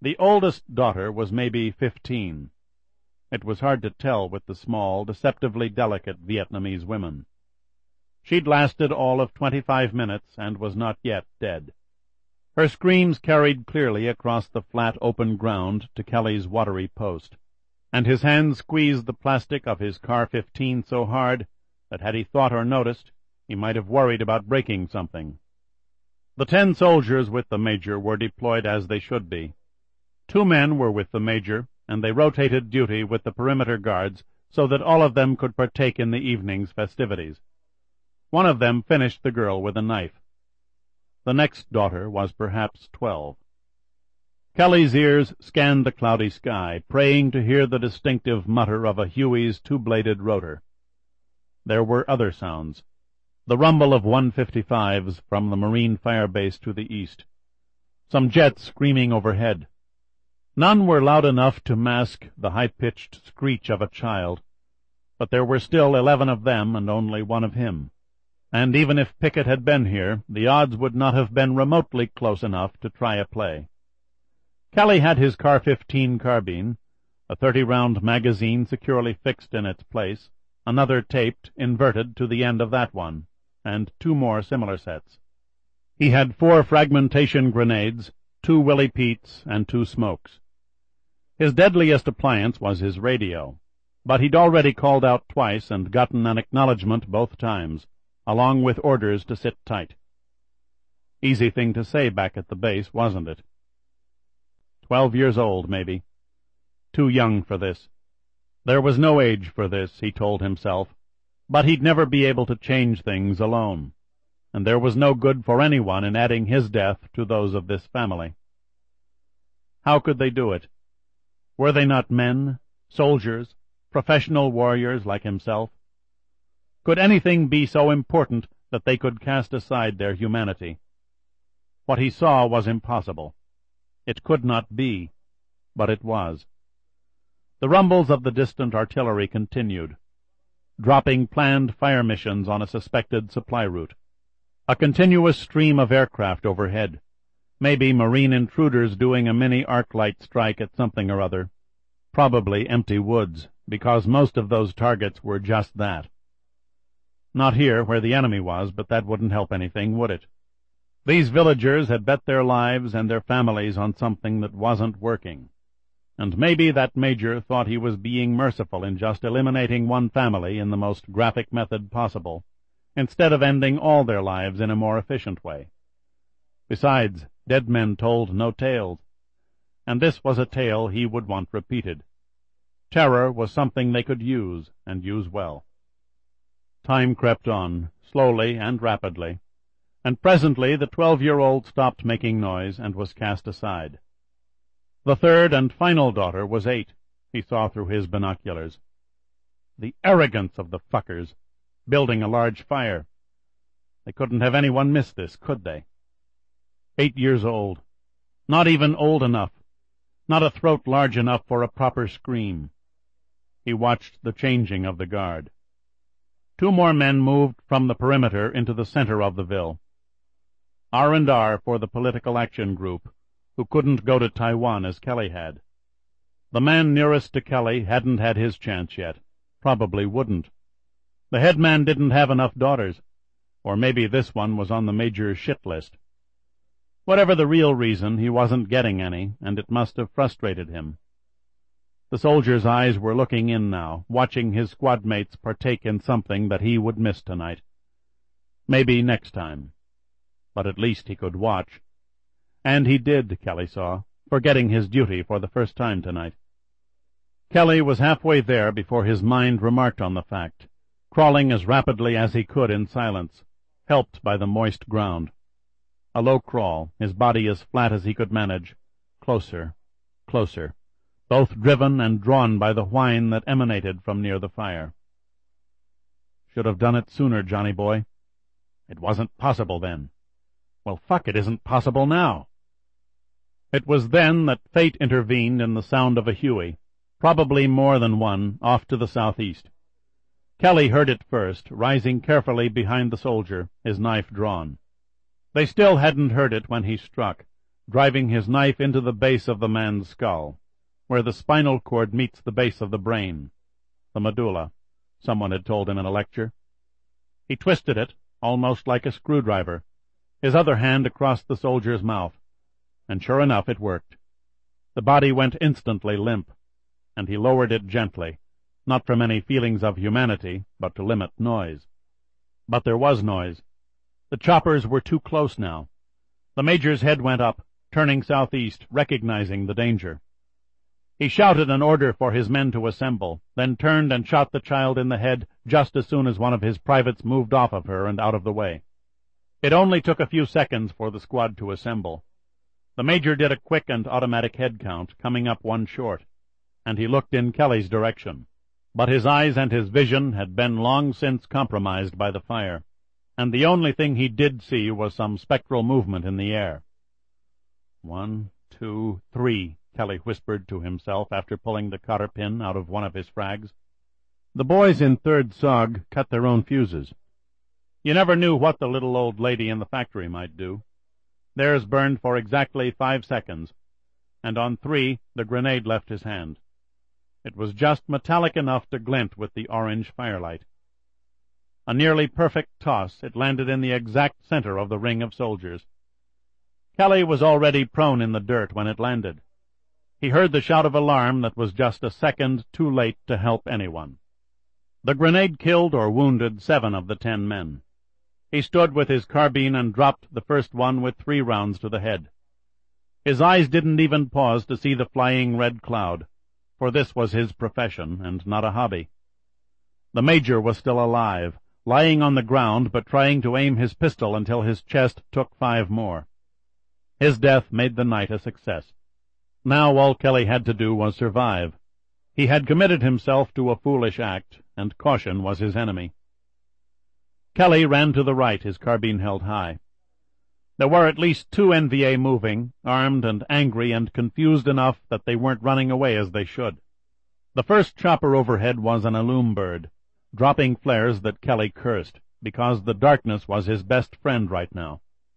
The oldest daughter was maybe 15. It was hard to tell with the small, deceptively delicate Vietnamese women. She'd lasted all of 25 minutes and was not yet dead. Her screams carried clearly across the flat open ground to Kelly's watery post, and his hand squeezed the plastic of his car-15 so hard that had he thought or noticed, he might have worried about breaking something. The 10 soldiers with the Major were deployed as they should be. 2 men were with the Major, and they rotated duty with the perimeter guards so that all of them could partake in the evening's festivities. One of them finished the girl with a knife. The next daughter was perhaps 12. Kelly's ears scanned the cloudy sky, praying to hear the distinctive mutter of a Huey's 2-bladed rotor. There were other sounds. The rumble of 155s from the Marine Fire Base to the east. Some jets screaming overhead. None were loud enough to mask the high-pitched screech of a child, but there were still 11 of them and only 1 of him. And even if Pickett had been here, the odds would not have been remotely close enough to try a play. Kelly had his car-15 carbine, a 30-round magazine securely fixed in its place, another taped, inverted to the end of that one, and 2 more similar sets. He had 4 fragmentation grenades, 2 Willie Petes, and 2 smokes. His deadliest appliance was his radio, but he'd already called out twice and gotten an acknowledgment both times, along with orders to sit tight. Easy thing to say back at the base, wasn't it? 12 years old, maybe. Too young for this. There was no age for this, he told himself, but he'd never be able to change things alone, and there was no good for anyone in adding his death to those of this family. How could they do it? Were they not men, soldiers, professional warriors like himself? Could anything be so important that they could cast aside their humanity? What he saw was impossible. It could not be, but it was. The rumbles of the distant artillery continued, dropping planned fire missions on a suspected supply route. A continuous stream of aircraft overhead, maybe Marine intruders doing a mini arc light strike at something or other. Probably empty woods, because most of those targets were just that. Not here, where the enemy was, but that wouldn't help anything, would it? These villagers had bet their lives and their families on something that wasn't working. And maybe that Major thought he was being merciful in just eliminating one family in the most graphic method possible, instead of ending all their lives in a more efficient way. Besides, dead men told no tales, and this was a tale he would want repeated. Terror was something they could use, and use well. Time crept on, slowly and rapidly, and presently the 12-year-old stopped making noise and was cast aside. The 3rd and final daughter was 8, he saw through his binoculars. The arrogance of the fuckers, building a large fire. They couldn't have anyone miss this, could they? 8 years old. Not even old enough. Not a throat large enough for a proper scream. He watched the changing of the guard. 2 more men moved from the perimeter into the center of the ville. R&R for the Political Action Group, who couldn't go to Taiwan as Kelly had. The man nearest to Kelly hadn't had his chance yet. Probably wouldn't. The headman didn't have enough daughters, or maybe this one was on the Major's shit list. Whatever the real reason, he wasn't getting any, and it must have frustrated him. The soldier's eyes were looking in now, watching his squad mates partake in something that he would miss tonight. Maybe next time. But at least he could watch. And he did, Kelly saw, forgetting his duty for the first time tonight. Kelly was halfway there before his mind remarked on the fact, crawling as rapidly as he could in silence, helped by the moist ground. A low crawl, his body as flat as he could manage. Closer, closer, both driven and drawn by the whine that emanated from near the fire. Should have done it sooner, Johnny boy. It wasn't possible then. Well, fuck, it isn't possible now. It was then that fate intervened in the sound of a Huey, probably more than one, off to the southeast. Kelly heard it first, rising carefully behind the soldier, his knife drawn. They still hadn't heard it when he struck, driving his knife into the base of the man's skull, where the spinal cord meets the base of the brain. The medulla, someone had told him in a lecture. He twisted it, almost like a screwdriver, his other hand across the soldier's mouth, and sure enough it worked. The body went instantly limp, and he lowered it gently, not from any feelings of humanity, but to limit noise. But there was noise. The choppers were too close now. The Major's head went up, turning southeast, recognizing the danger. He shouted an order for his men to assemble, then turned and shot the child in the head just as soon as one of his privates moved off of her and out of the way. It only took a few seconds for the squad to assemble. The Major did a quick and automatic head count, coming up one short, and he looked in Kelly's direction. But his eyes and his vision had been long since compromised by the fire, and the only thing he did see was some spectral movement in the air. 1, 2, 3, Kelly whispered to himself after pulling the cotter pin out of one of his frags. The boys in 3rd SOG cut their own fuses. You never knew what the little old lady in the factory might do. Theirs burned for exactly 5 seconds, and on 3 the grenade left his hand. It was just metallic enough to glint with the orange firelight. A nearly perfect toss, it landed in the exact center of the ring of soldiers. Kelly was already prone in the dirt when it landed. He heard the shout of alarm that was just a second too late to help anyone. The grenade killed or wounded 7 of the 10 men. He stood with his carbine and dropped the first one with 3 rounds to the head. His eyes didn't even pause to see the flying red cloud, for this was his profession and not a hobby. The Major was still alive, lying on the ground but trying to aim his pistol until his chest took 5 more. His death made the night a success. Now all Kelly had to do was survive. He had committed himself to a foolish act, and caution was his enemy. Kelly ran to the right, his carbine held high. There were at least 2 NVA moving, armed and angry and confused enough that they weren't running away as they should. The first chopper overhead was an Illume bird, dropping flares that Kelly cursed, because the darkness was his best friend right now.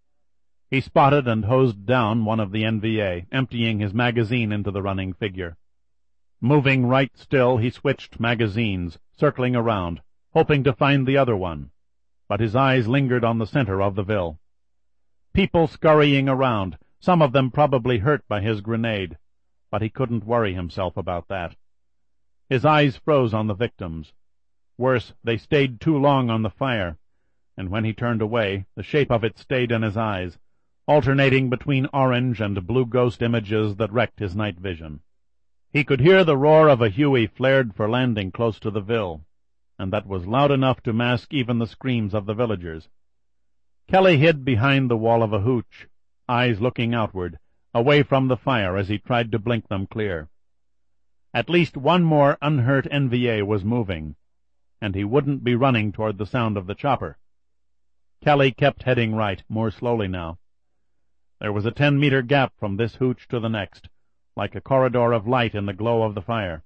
He spotted and hosed down one of the NVA, emptying his magazine into the running figure. Moving right still, he switched magazines, circling around, hoping to find the other one, but his eyes lingered on the center of the Ville. People scurrying around, some of them probably hurt by his grenade, but he couldn't worry himself about that. His eyes froze on the victims. Worse, they stayed too long on the fire, and when he turned away, the shape of it stayed in his eyes, alternating between orange and blue ghost images that wrecked his night vision. He could hear the roar of a Huey flared for landing close to the Ville, and that was loud enough to mask even the screams of the villagers. Kelly hid behind the wall of a hooch, eyes looking outward, away from the fire as he tried to blink them clear. At least one more unhurt NVA was moving, and he wouldn't be running toward the sound of the chopper. Kelly kept heading right, more slowly now. There was a 10-meter gap from this hooch to the next, like a corridor of light in the glow of the fire.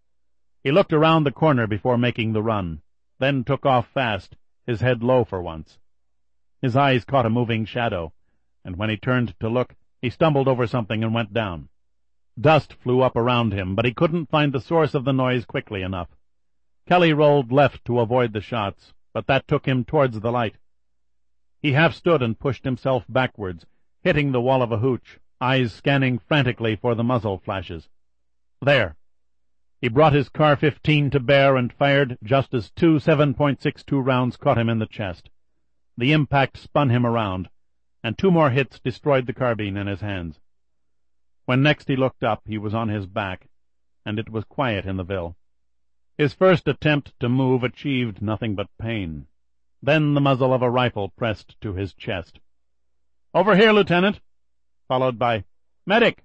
He looked around the corner before making the run, then took off fast, his head low for once. His eyes caught a moving shadow, and when he turned to look, he stumbled over something and went down. Dust flew up around him, but he couldn't find the source of the noise quickly enough. Kelly rolled left to avoid the shots, but that took him towards the light. He half stood and pushed himself backwards, hitting the wall of a hooch, eyes scanning frantically for the muzzle flashes. There! He brought his Car-15 to bear and fired just as 2 7.62 rounds caught him in the chest. The impact spun him around, and 2 more hits destroyed the carbine in his hands. When next he looked up, he was on his back, and it was quiet in the Ville. His first attempt to move achieved nothing but pain. Then the muzzle of a rifle pressed to his chest. "Over here, Lieutenant," followed by, "Medic!"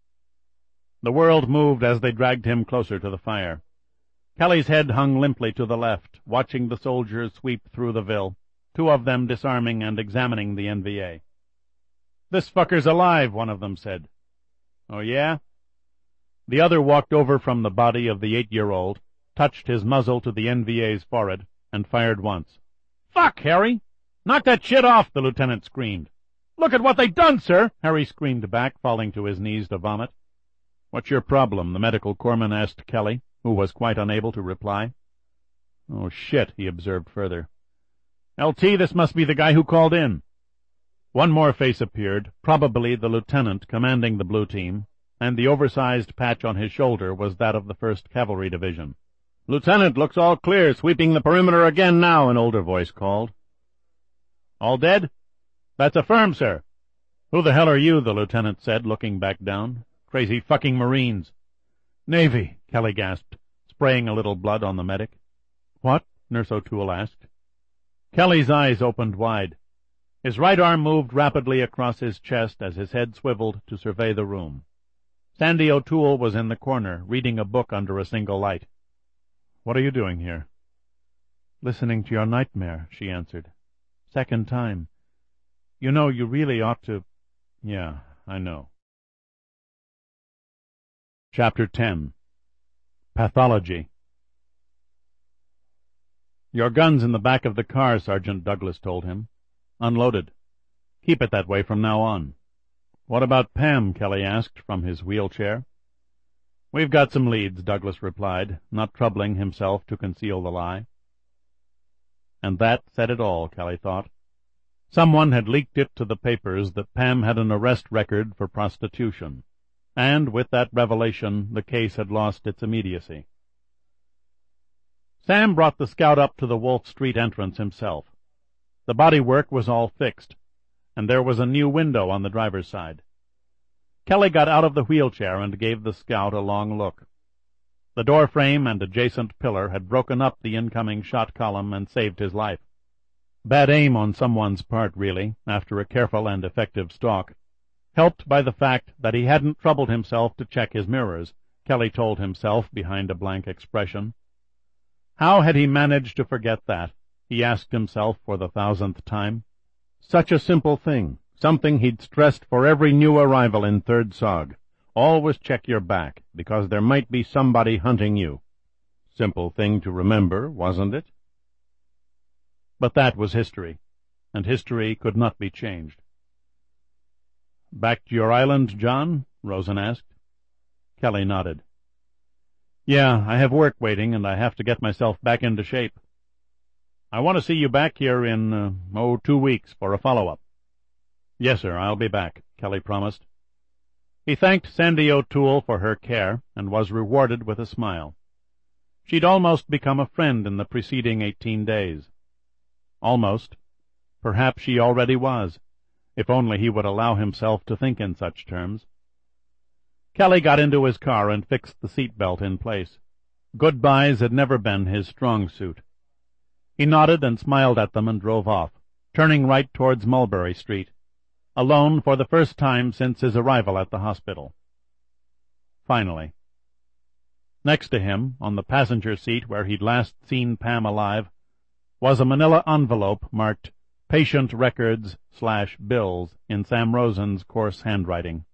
The world moved as they dragged him closer to the fire. Kelly's head hung limply to the left, watching the soldiers sweep through the Ville, 2 of them disarming and examining the NVA. "This fucker's alive," one of them said. "Oh, yeah?" The other walked over from the body of the 8-year-old, touched his muzzle to the NVA's forehead, and fired once. "Fuck, Harry! Knock that shit off!" the lieutenant screamed. Look at what they done, sir! Harry screamed back, falling to his knees to vomit. What's your problem? The medical corpsman asked Kelly, who was quite unable to reply. Oh, shit, he observed further. LT, this must be the guy who called in. One more face appeared, probably the lieutenant commanding the blue team, and the oversized patch on his shoulder was that of the 1st Cavalry Division. Lieutenant, looks all clear, sweeping the perimeter again now, an older voice called. All dead? That's affirmed, sir. Who the hell are you? The lieutenant said, looking back down. Crazy fucking Marines. Navy, Kelly gasped, spraying a little blood on the medic. What? Nurse O'Toole asked. Kelly's eyes opened wide. His right arm moved rapidly across his chest as his head swiveled to survey the room. Sandy O'Toole was in the corner, reading a book under a single light. What are you doing here? Listening to your nightmare, she answered. Second time. You know, you really ought to... Yeah, I know. Chapter 10. Pathology. Your gun's in the back of the car, Sergeant Douglas told him. Unloaded. Keep it that way from now on. What about Pam? Kelly asked from his wheelchair. We've got some leads, Douglas replied, not troubling himself to conceal the lie. And that said it all, Kelly thought. Someone had leaked it to the papers that Pam had an arrest record for prostitution, and with that revelation the case had lost its immediacy. Sam brought the Scout up to the Wolf Street entrance himself. The bodywork was all fixed, and there was a new window on the driver's side. Kelly got out of the wheelchair and gave the Scout a long look. The door frame and adjacent pillar had broken up the incoming shot column and saved his life. Bad aim on someone's part, really, after a careful and effective stalk. Helped by the fact that he hadn't troubled himself to check his mirrors, Kelly told himself behind a blank expression. How had he managed to forget that? He asked himself for the 1000th time. Such a simple thing, something he'd stressed for every new arrival in 3rd SOG. Always check your back, because there might be somebody hunting you. Simple thing to remember, wasn't it? But that was history, and history could not be changed. Back to your island, John? Rosen asked. Kelly nodded. Yeah, I have work waiting, and I have to get myself back into shape. I want to see you back here in, 2 weeks for a follow-up. Yes, sir, I'll be back, Kelly promised. He thanked Sandy O'Toole for her care, and was rewarded with a smile. She'd almost become a friend in the preceding 18 days. Almost. Perhaps she already was, if only he would allow himself to think in such terms. Kelly got into his car and fixed the seat belt in place. Goodbyes had never been his strong suit. He nodded and smiled at them and drove off, turning right towards Mulberry Street, alone for the first time since his arrival at the hospital. Finally. Next to him, on the passenger seat where he'd last seen Pam alive, was a manila envelope marked Patient Records/Bills in Sam Rosen's coarse handwriting.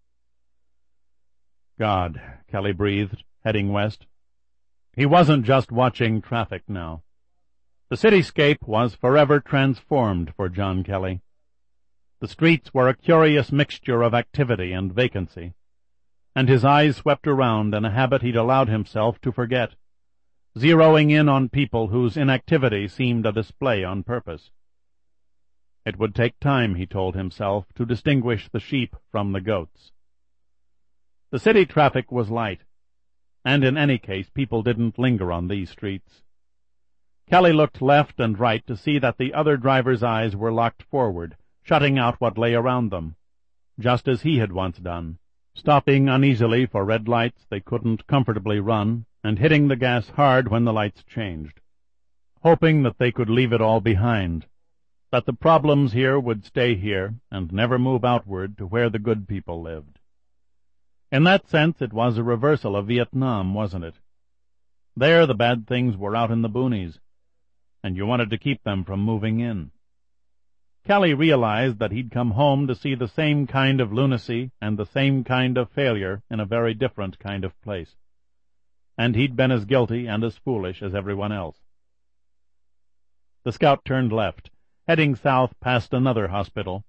God, Kelly breathed, heading west. He wasn't just watching traffic now. The cityscape was forever transformed for John Kelly. The streets were a curious mixture of activity and vacancy, and his eyes swept around in a habit he'd allowed himself to forget, zeroing in on people whose inactivity seemed a display on purpose. It would take time, he told himself, to distinguish the sheep from the goats. The city traffic was light, and in any case people didn't linger on these streets. Kelly looked left and right to see that the other drivers' eyes were locked forward, shutting out what lay around them, just as he had once done, stopping uneasily for red lights they couldn't comfortably run, and hitting the gas hard when the lights changed, hoping that they could leave it all behind, that the problems here would stay here and never move outward to where the good people lived. In that sense it was a reversal of Vietnam, wasn't it? There the bad things were out in the boonies, and you wanted to keep them from moving in. Kelly realized that he'd come home to see the same kind of lunacy and the same kind of failure in a very different kind of place, and he'd been as guilty and as foolish as everyone else. The Scout turned left, heading south past another hospital,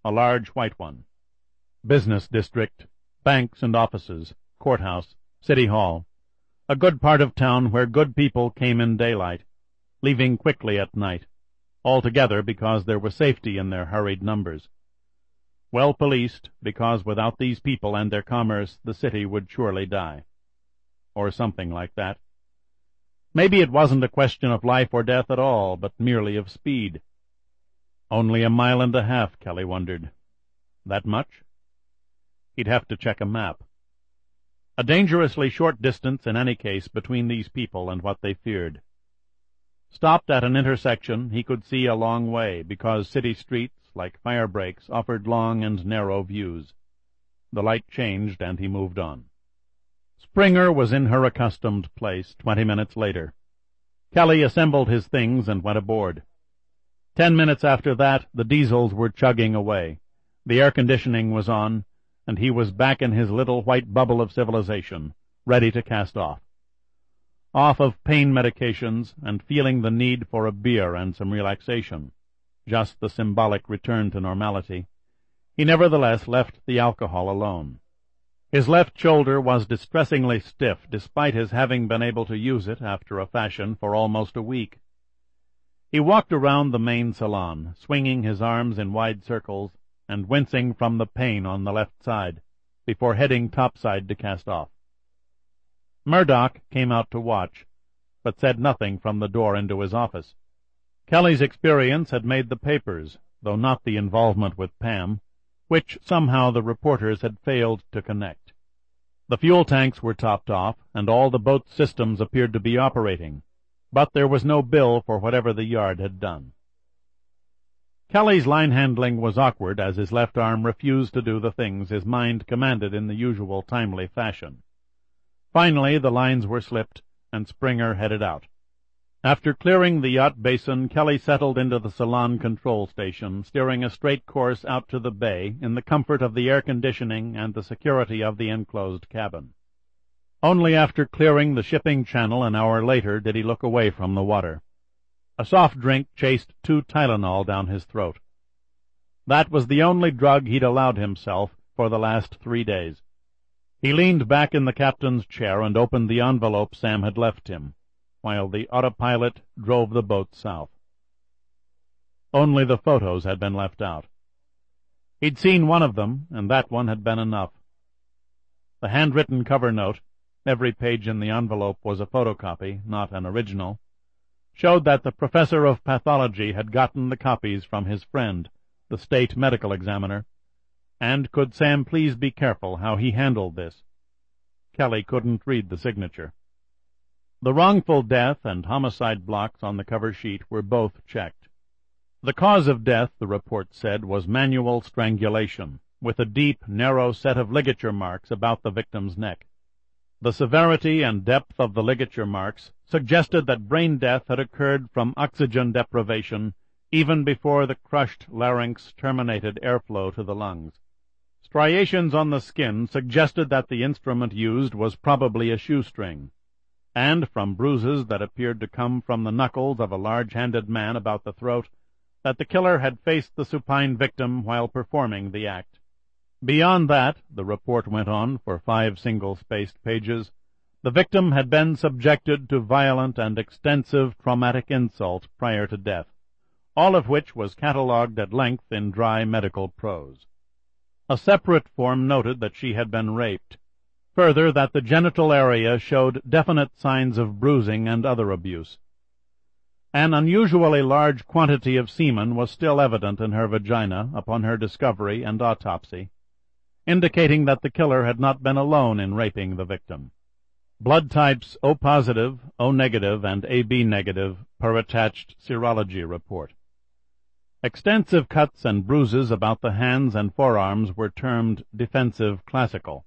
a large white one. Business district, banks and offices, courthouse, city hall, a good part of town where good people came in daylight, leaving quickly at night, altogether because there was safety in their hurried numbers. Well policed, because without these people and their commerce the city would surely die. Or something like that. Maybe it wasn't a question of life or death at all, but merely of speed. Only a mile and a half, Kelly wondered. That much? He'd have to check a map. A dangerously short distance in any case between these people and what they feared. Stopped at an intersection, he could see a long way, because city streets, like fire breaks, offered long and narrow views. The light changed, and he moved on. Springer was in her accustomed place 20 minutes later. Kelly assembled his things and went aboard. 10 minutes after that, the diesels were chugging away. The air conditioning was on, and he was back in his little white bubble of civilization, ready to cast off. Off of pain medications and feeling the need for a beer and some relaxation, just the symbolic return to normality, he nevertheless left the alcohol alone. His left shoulder was distressingly stiff, despite his having been able to use it, after a fashion, for almost a week. He walked around the main salon, swinging his arms in wide circles and wincing from the pain on the left side, before heading topside to cast off. Murdoch came out to watch, but said nothing from the door into his office. Kelly's experience had made the papers, though not the involvement with Pam, which somehow the reporters had failed to connect. The fuel tanks were topped off, and all the boat's systems appeared to be operating, but there was no bill for whatever the yard had done. Kelly's line handling was awkward, as his left arm refused to do the things his mind commanded in the usual timely fashion. Finally, the lines were slipped, and Springer headed out. After clearing the yacht basin, Kelly settled into the salon control station, steering a straight course out to the bay in the comfort of the air conditioning and the security of the enclosed cabin. Only after clearing the shipping channel an hour later did he look away from the water. A soft drink chased 2 Tylenol down his throat. That was the only drug he'd allowed himself for the last 3 days. He leaned back in the captain's chair and opened the envelope Sam had left him, while the autopilot drove the boat south. Only the photos had been left out. He'd seen one of them, and that one had been enough. The handwritten cover note, every page in the envelope was a photocopy, not an original, showed that the professor of pathology had gotten the copies from his friend, the state medical examiner, and could Sam please be careful how he handled this? Kelly couldn't read the signature. The wrongful death and homicide blocks on the cover sheet were both checked. The cause of death, the report said, was manual strangulation, with a deep, narrow set of ligature marks about the victim's neck. The severity and depth of the ligature marks suggested that brain death had occurred from oxygen deprivation even before the crushed larynx terminated airflow to the lungs. Striations on the skin suggested that the instrument used was probably a shoestring, and from bruises that appeared to come from the knuckles of a large-handed man about the throat, that the killer had faced the supine victim while performing the act. Beyond that, the report went on for 5 single-spaced pages, the victim had been subjected to violent and extensive traumatic insult prior to death, all of which was catalogued at length in dry medical prose. A separate form noted that she had been raped. Further, that the genital area showed definite signs of bruising and other abuse. An unusually large quantity of semen was still evident in her vagina upon her discovery and autopsy, indicating that the killer had not been alone in raping the victim. Blood types O positive, O negative, and AB negative per attached serology report. Extensive cuts and bruises about the hands and forearms were termed defensive classical.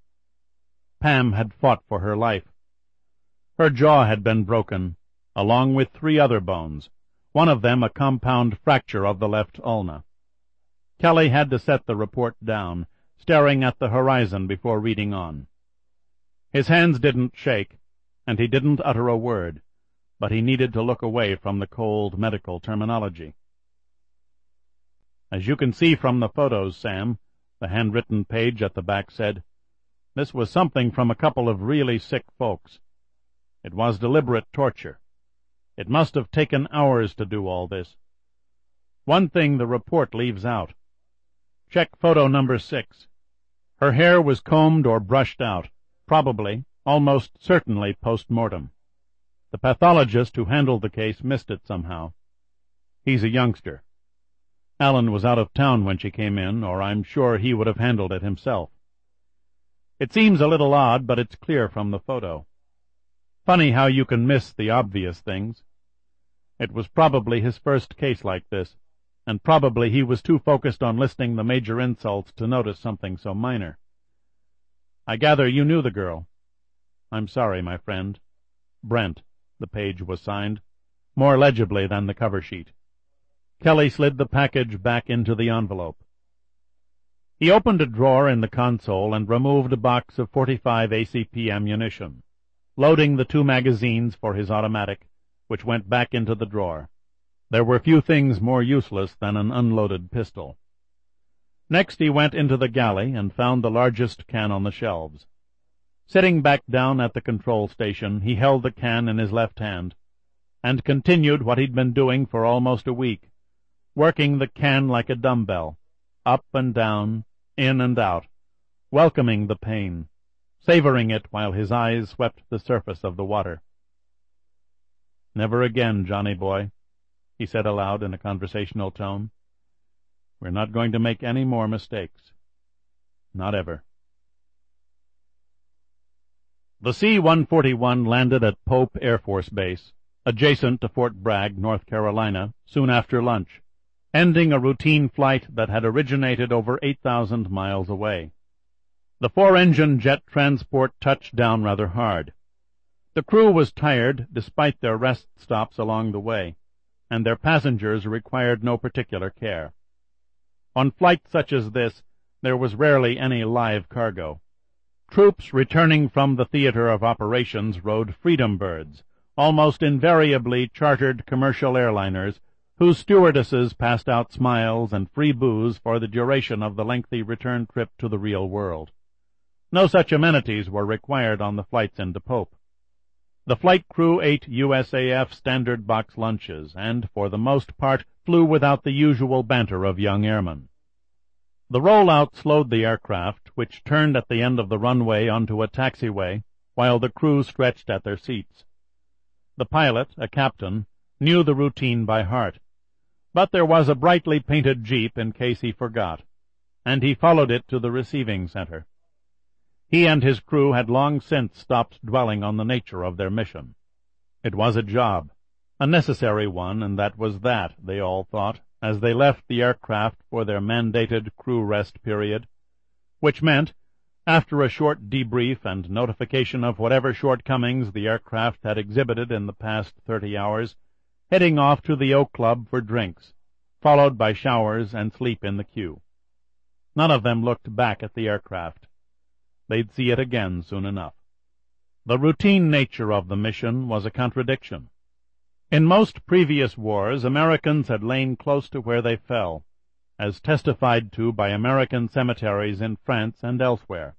Pam had fought for her life. Her jaw had been broken, along with 3 other bones, one of them a compound fracture of the left ulna. Kelly had to set the report down, staring at the horizon before reading on. His hands didn't shake, and he didn't utter a word, but he needed to look away from the cold medical terminology. "As you can see from the photos, Sam," the handwritten page at the back said, "this was something from a couple of really sick folks. It was deliberate torture. It must have taken hours to do all this. One thing the report leaves out. Check photo number 6. Her hair was combed or brushed out, probably, almost certainly post-mortem. The pathologist who handled the case missed it somehow. He's a youngster. Allen was out of town when she came in, or I'm sure he would have handled it himself. It seems a little odd, but it's clear from the photo. Funny how you can miss the obvious things. It was probably his first case like this, and probably he was too focused on listing the major insults to notice something so minor. I gather you knew the girl. I'm sorry, my friend. Brent, the page was signed, more legibly than the cover sheet. Kelly slid the package back into the envelope. He opened a drawer in the console and removed a box of .45 ACP ammunition, loading the 2 magazines for his automatic, which went back into the drawer. There were few things more useless than an unloaded pistol. Next he went into the galley and found the largest can on the shelves. Sitting back down at the control station, he held the can in his left hand, and continued what he'd been doing for almost a week, working the can like a dumbbell, up and down, in and out, welcoming the pain, savoring it while his eyes swept the surface of the water. "Never again, Johnny boy," he said aloud in a conversational tone. "We're not going to make any more mistakes. Not ever." The C-141 landed at Pope Air Force Base, adjacent to Fort Bragg, North Carolina, soon after lunch, ending a routine flight that had originated over 8,000 miles away. The 4-engine jet transport touched down rather hard. The crew was tired despite their rest stops along the way, and their passengers required no particular care. On flights such as this, there was rarely any live cargo. Troops returning from the theater of operations rode Freedom Birds, almost invariably chartered commercial airliners, whose stewardesses passed out smiles and free booze for the duration of the lengthy return trip to the real world. No such amenities were required on the flights into Pope. The flight crew ate USAF standard box lunches, and, for the most part, flew without the usual banter of young airmen. The rollout slowed the aircraft, which turned at the end of the runway onto a taxiway, while the crew stretched at their seats. The pilot, a captain, knew the routine by heart, but there was a brightly painted jeep in case he forgot, and he followed it to the receiving center. He and his crew had long since stopped dwelling on the nature of their mission. It was a job, a necessary one, and that was that, they all thought, as they left the aircraft for their mandated crew rest period, which meant, after a short debrief and notification of whatever shortcomings the aircraft had exhibited in the past 30 hours, heading off to the Oak Club for drinks, followed by showers and sleep in the queue. None of them looked back at the aircraft. They'd see it again soon enough. The routine nature of the mission was a contradiction. In most previous wars, Americans had lain close to where they fell, as testified to by American cemeteries in France and elsewhere.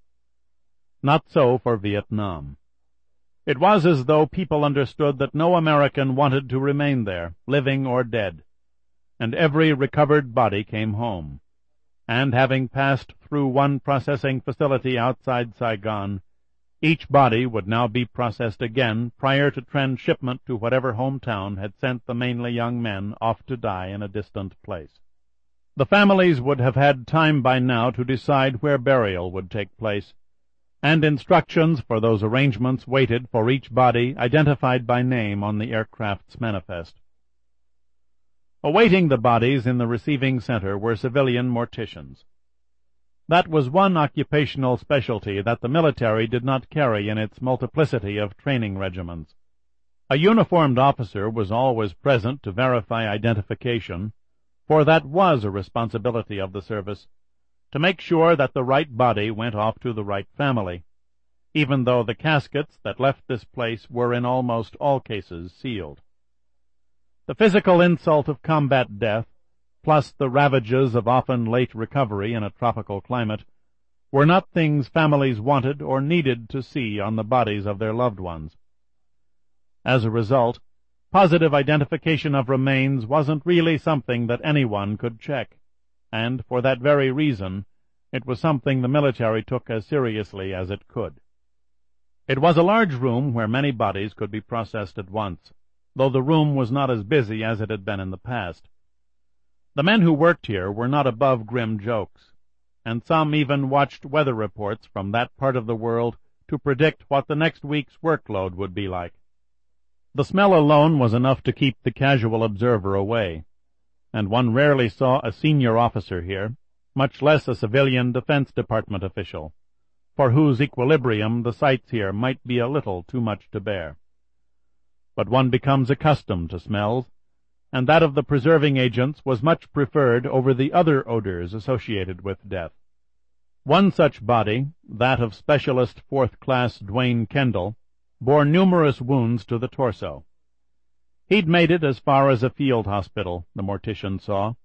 Not so for Vietnam. It was as though people understood that no American wanted to remain there, living or dead, and every recovered body came home, and having passed through one processing facility outside Saigon, each body would now be processed again prior to transshipment to whatever hometown had sent the mainly young men off to die in a distant place. The families would have had time by now to decide where burial would take place, and instructions for those arrangements waited for each body identified by name on the aircraft's manifest. Awaiting the bodies in the receiving center were civilian morticians. That was one occupational specialty that the military did not carry in its multiplicity of training regiments. A uniformed officer was always present to verify identification, for that was a responsibility of the service, to make sure that the right body went off to the right family, even though the caskets that left this place were in almost all cases sealed. The physical insult of combat death, plus the ravages of often late recovery in a tropical climate, were not things families wanted or needed to see on the bodies of their loved ones. As a result, positive identification of remains wasn't really something that anyone could check, and for that very reason, it was something the military took as seriously as it could. It was a large room where many bodies could be processed at once, though the room was not as busy as it had been in the past. The men who worked here were not above grim jokes, and some even watched weather reports from that part of the world to predict what the next week's workload would be like. The smell alone was enough to keep the casual observer away, and one rarely saw a senior officer here, much less a civilian Defense Department official, for whose equilibrium the sights here might be a little too much to bear. But one becomes accustomed to smells, and that of the preserving agents was much preferred over the other odors associated with death. One such body, that of Specialist Fourth Class Dwayne Kendall, bore numerous wounds to the torso. He'd made it as far as a field hospital, the mortician saw.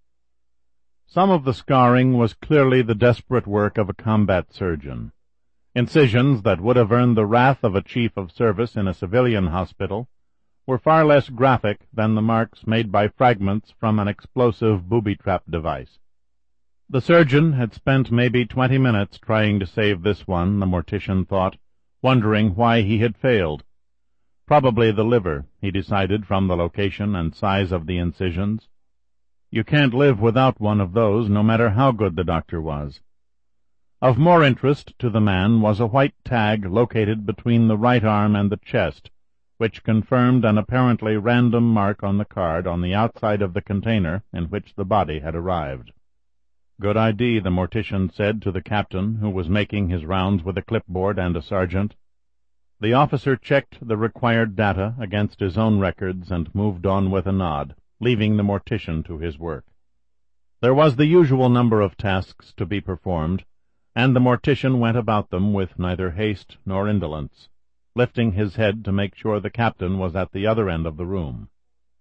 Some of the scarring was clearly the desperate work of a combat surgeon. Incisions that would have earned the wrath of a chief of service in a civilian hospital were far less graphic than the marks made by fragments from an explosive booby-trap device. The surgeon had spent maybe 20 minutes trying to save this one, the mortician thought, wondering why he had failed. Probably the liver, he decided from the location and size of the incisions. You can't live without one of those, no matter how good the doctor was. Of more interest to the man was a white tag located between the right arm and the chest, which confirmed an apparently random mark on the card on the outside of the container in which the body had arrived. Good ID, the mortician said to the captain, who was making his rounds with a clipboard and a sergeant. The officer checked the required data against his own records and moved on with a nod, leaving the mortician to his work. There was the usual number of tasks to be performed, and the mortician went about them with neither haste nor indolence, lifting his head to make sure the captain was at the other end of the room.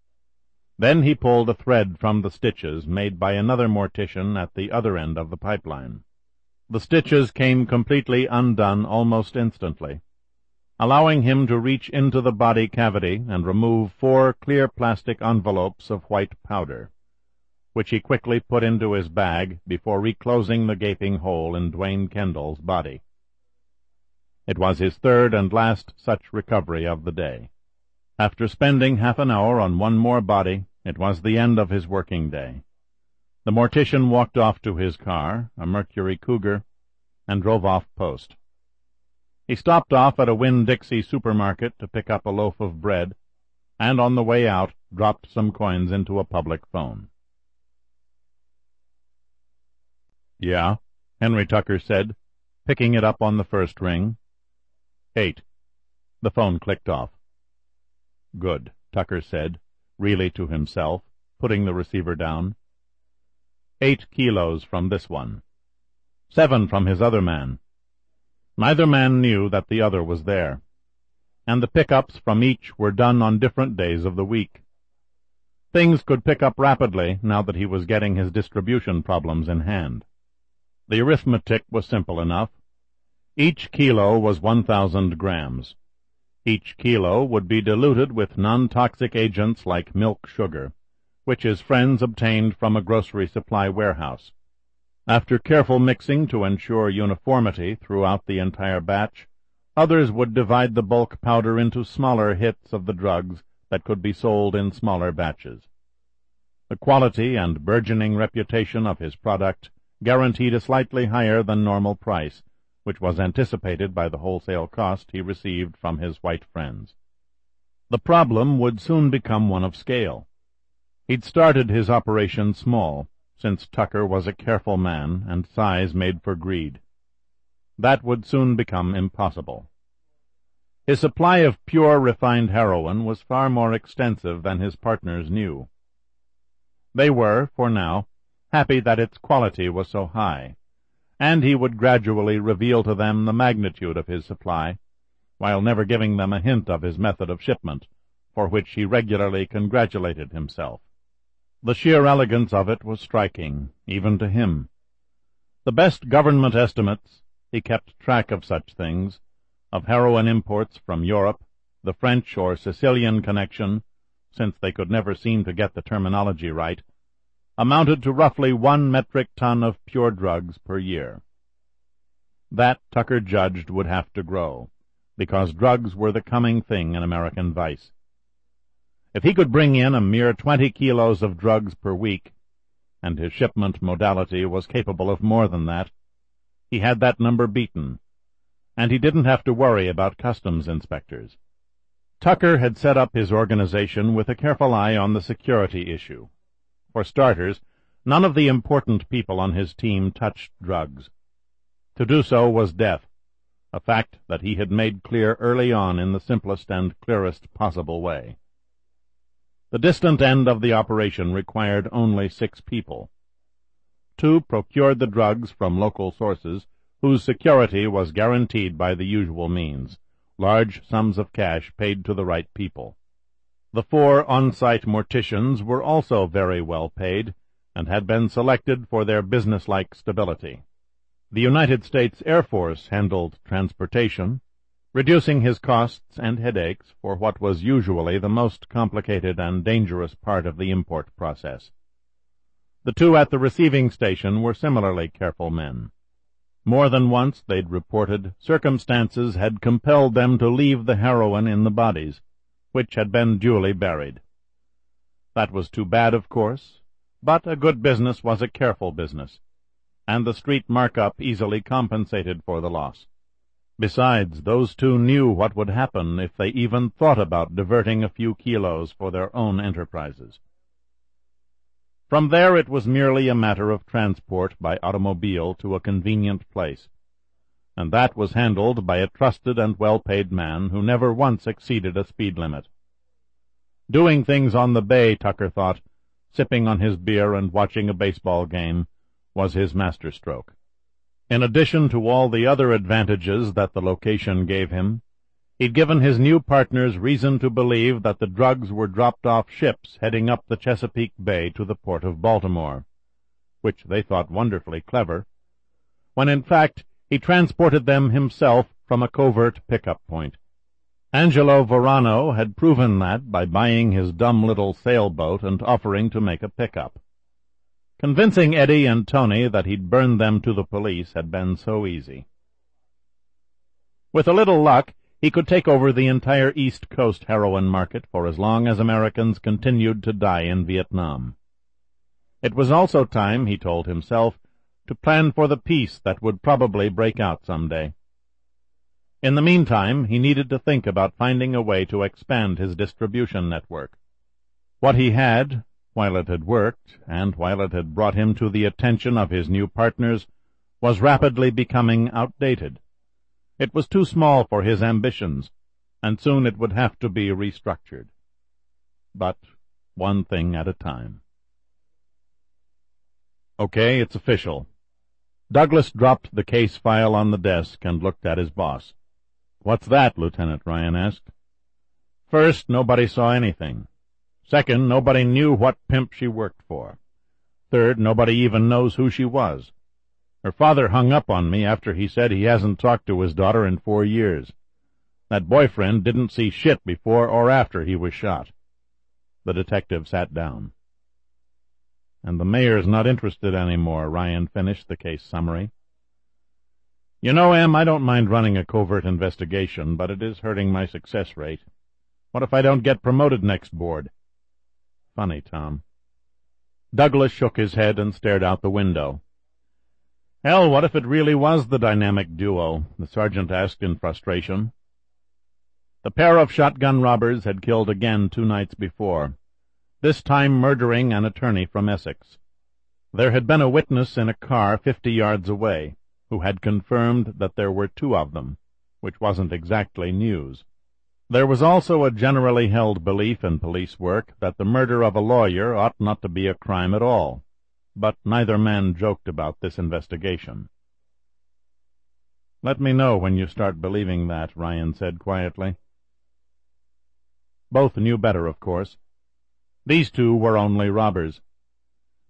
Then he pulled a thread from the stitches made by another mortician at the other end of the pipeline. The stitches came completely undone almost instantly, allowing him to reach into the body cavity and remove 4 clear plastic envelopes of white powder, which he quickly put into his bag before reclosing the gaping hole in Dwayne Kendall's body. It was his third and last such recovery of the day. After spending half an hour on one more body, it was the end of his working day. The mortician walked off to his car, a Mercury Cougar, and drove off post. He stopped off at a Winn-Dixie supermarket to pick up a loaf of bread, and on the way out dropped some coins into a public phone. "Yeah," Henry Tucker said, picking it up on the first ring. 8. The phone clicked off. "Good," Tucker said, really to himself, putting the receiver down. 8 kilos from this one. 7 from his other man. Neither man knew that the other was there, and the pickups from each were done on different days of the week. Things could pick up rapidly now that he was getting his distribution problems in hand. The arithmetic was simple enough. Each kilo was 1,000 grams. Each kilo would be diluted with non-toxic agents like milk sugar, which his friends obtained from a grocery supply warehouse. After careful mixing to ensure uniformity throughout the entire batch, others would divide the bulk powder into smaller hits of the drugs that could be sold in smaller batches. The quality and burgeoning reputation of his product guaranteed a slightly higher than normal price, which was anticipated by the wholesale cost he received from his white friends. The problem would soon become one of scale. He'd started his operation small, since Tucker was a careful man and size made for greed. That would soon become impossible. His supply of pure refined heroin was far more extensive than his partners knew. They were, for now, happy that its quality was so high, and he would gradually reveal to them the magnitude of his supply, while never giving them a hint of his method of shipment, for which he regularly congratulated himself. The sheer elegance of it was striking, even to him. The best government estimates, he kept track of such things, of heroin imports from Europe, the French or Sicilian connection, since they could never seem to get the terminology right, amounted to roughly 1 metric ton of pure drugs per year. That, Tucker judged, would have to grow, because drugs were the coming thing in American vice. If he could bring in a mere 20 kilos of drugs per week, and his shipment modality was capable of more than that, he had that number beaten, and he didn't have to worry about customs inspectors. Tucker had set up his organization with a careful eye on the security issue. For starters, none of the important people on his team touched drugs. To do so was death, a fact that he had made clear early on in the simplest and clearest possible way. The distant end of the operation required only 6 people. 2 procured the drugs from local sources, whose security was guaranteed by the usual means, large sums of cash paid to the right people. The 4 on-site morticians were also very well paid, and had been selected for their businesslike stability. The United States Air Force handled transportation, reducing his costs and headaches for what was usually the most complicated and dangerous part of the import process. The 2 at the receiving station were similarly careful men. More than once, they'd reported, circumstances had compelled them to leave the heroin in the bodies, which had been duly buried. That was too bad, of course, but a good business was a careful business, and the street markup easily compensated for the loss. Besides, those 2 knew what would happen if they even thought about diverting a few kilos for their own enterprises. From there it was merely a matter of transport by automobile to a convenient place, and that was handled by a trusted and well-paid man who never once exceeded a speed limit. Doing things on the bay, Tucker thought, sipping on his beer and watching a baseball game, was his masterstroke. In addition to all the other advantages that the location gave him, he'd given his new partners reason to believe that the drugs were dropped off ships heading up the Chesapeake Bay to the port of Baltimore, which they thought wonderfully clever, when in fact he transported them himself from a covert pickup point. Angelo Verano had proven that by buying his dumb little sailboat and offering to make a pickup. Convincing Eddie and Tony that he'd burned them to the police had been so easy. With a little luck, he could take over the entire East Coast heroin market for as long as Americans continued to die in Vietnam. It was also time, he told himself, to plan for the peace that would probably break out someday. In the meantime, he needed to think about finding a way to expand his distribution network. What he had, while it had worked, and while it had brought him to the attention of his new partners, was rapidly becoming outdated. It was too small for his ambitions, and soon it would have to be restructured. But one thing at a time. Okay, it's official. Douglas dropped the case file on the desk and looked at his boss. What's that? Lieutenant Ryan asked. First, nobody saw anything. Second, nobody knew what pimp she worked for. Third, nobody even knows who she was. Her father hung up on me after he said he hasn't talked to his daughter in 4 years. That boyfriend didn't see shit before or after he was shot. The detective sat down. And the mayor's not interested anymore, Ryan finished the case summary. You know, Em, I don't mind running a covert investigation, but it is hurting my success rate. What if I don't get promoted next board? Funny, Tom. Douglas shook his head and stared out the window. Hell, what if it really was the dynamic duo? The sergeant asked in frustration. The pair of shotgun robbers had killed again 2 nights before, this time murdering an attorney from Essex. There had been a witness in a car 50 yards away, who had confirmed that there were 2 of them, which wasn't exactly news. There was also a generally held belief in police work that the murder of a lawyer ought not to be a crime at all, but neither man joked about this investigation. Let me know when you start believing that, Ryan said quietly. Both knew better, of course. These 2 were only robbers.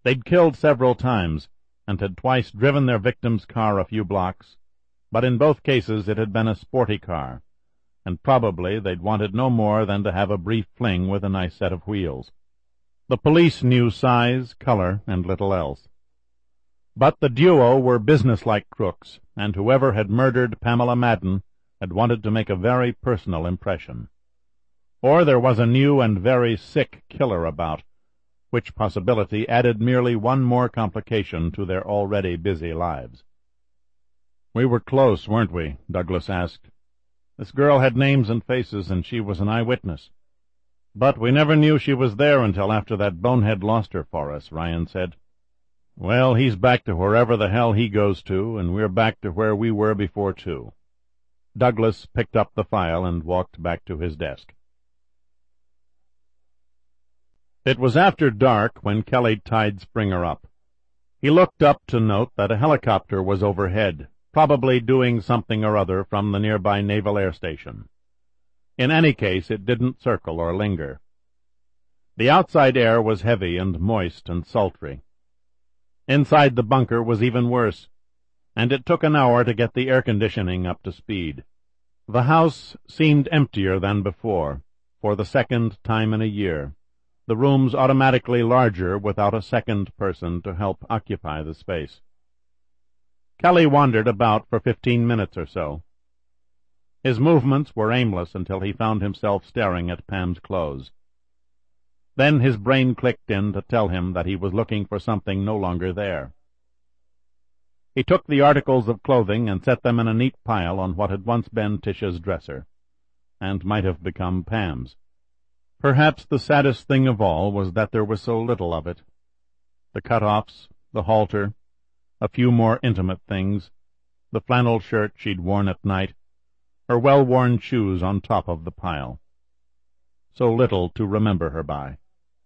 They'd killed several times, and had twice driven their victim's car a few blocks, but in both cases it had been a sporty car, and probably they'd wanted no more than to have a brief fling with a nice set of wheels. The police knew size, color, and little else. But the duo were businesslike crooks, and whoever had murdered Pamela Madden had wanted to make a very personal impression. Or there was a new and very sick killer about, which possibility added merely one more complication to their already busy lives. "We were close, weren't we?" Douglas asked. "This girl had names and faces, and she was an eyewitness." "But we never knew she was there until after that bonehead lost her for us," Ryan said. "Well, he's back to wherever the hell he goes to, and we're back to where we were before, too." Douglas picked up the file and walked back to his desk. It was after dark when Kelly tied Springer up. He looked up to note that a helicopter was overhead, probably doing something or other from the nearby Naval Air Station. In any case, it didn't circle or linger. The outside air was heavy and moist and sultry. Inside the bunker was even worse, and it took an hour to get the air conditioning up to speed. The house seemed emptier than before, for the second time in a year, the rooms automatically larger without a second person to help occupy the space. Kelly wandered about for 15 minutes or so. His movements were aimless until he found himself staring at Pam's clothes. Then his brain clicked in to tell him that he was looking for something no longer there. He took the articles of clothing and set them in a neat pile on what had once been Tisha's dresser, and might have become Pam's. Perhaps the saddest thing of all was that there was so little of it. The cut-offs, the halter, a few more intimate things, the flannel shirt she'd worn at night, her well-worn shoes on top of the pile. So little to remember her by.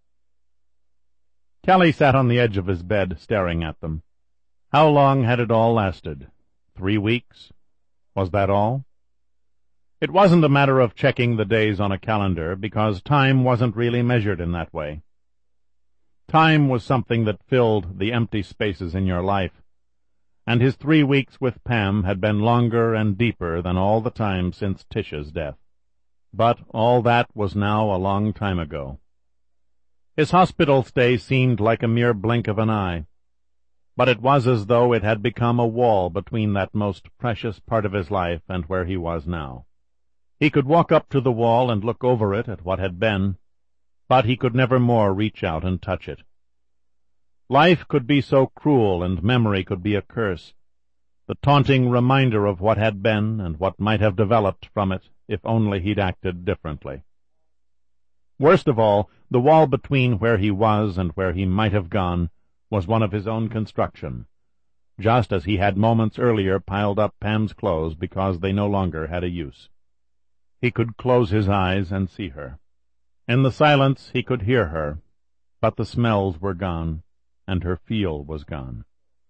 Kelly sat on the edge of his bed, staring at them. How long had it all lasted? 3 weeks? Was that all? It wasn't a matter of checking the days on a calendar, because time wasn't really measured in that way. Time was something that filled the empty spaces in your life, and his 3 weeks with Pam had been longer and deeper than all the time since Tisha's death. But all that was now a long time ago. His hospital stay seemed like a mere blink of an eye, but it was as though it had become a wall between that most precious part of his life and where he was now. He could walk up to the wall and look over it at what had been, but he could never more reach out and touch it. Life could be so cruel, and memory could be a curse, the taunting reminder of what had been and what might have developed from it if only he'd acted differently. Worst of all, the wall between where he was and where he might have gone was one of his own construction, just as he had moments earlier piled up Pam's clothes because they no longer had a use. He could close his eyes and see her. In the silence he could hear her, but the smells were gone, and her feel was gone.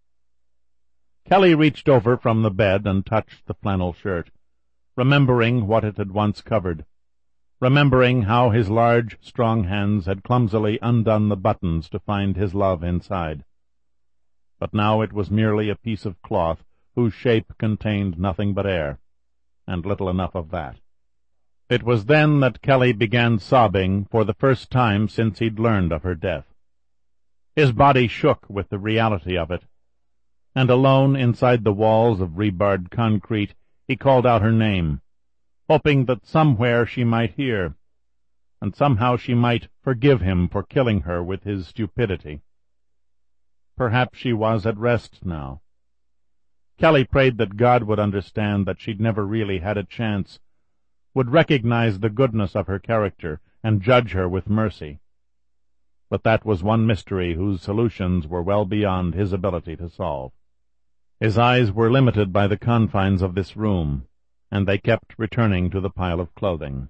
Kelly reached over from the bed and touched the flannel shirt, remembering what it had once covered, remembering how his large, strong hands had clumsily undone the buttons to find his love inside. But now it was merely a piece of cloth whose shape contained nothing but air, and little enough of that. It was then that Kelly began sobbing for the first time since he'd learned of her death. His body shook with the reality of it, and alone inside the walls of rebarred concrete he called out her name, hoping that somewhere she might hear, and somehow she might forgive him for killing her with his stupidity. Perhaps she was at rest now. Kelly prayed that God would understand that she'd never really had a chance, would recognize the goodness of her character and judge her with mercy. But that was one mystery whose solutions were well beyond his ability to solve. His eyes were limited by the confines of this room, and they kept returning to the pile of clothing.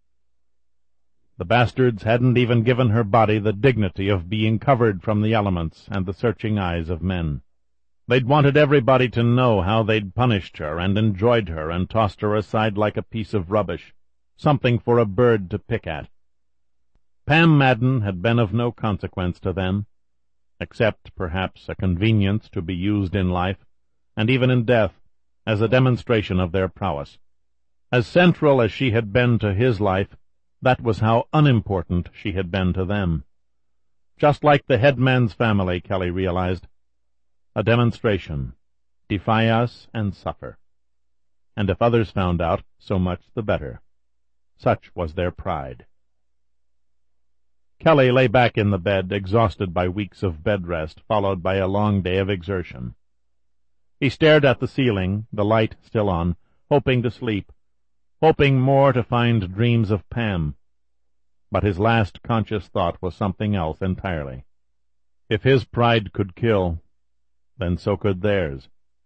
The bastards hadn't even given her body the dignity of being covered from the elements and the searching eyes of men. They'd wanted everybody to know how they'd punished her and enjoyed her and tossed her aside like a piece of rubbish, something for a bird to pick at. Pam Madden had been of no consequence to them, except perhaps a convenience to be used in life, and even in death, as a demonstration of their prowess. As central as she had been to his life, that was how unimportant she had been to them. Just like the headman's family, Kelly realized. A demonstration. Defy us and suffer. And if others found out, so much the better. Such was their pride. Kelly lay back in the bed, exhausted by weeks of bed rest, followed by a long day of exertion. He stared at the ceiling, the light still on, hoping to sleep, hoping more to find dreams of Pam. But his last conscious thought was something else entirely. If his pride could kill, then so could theirs.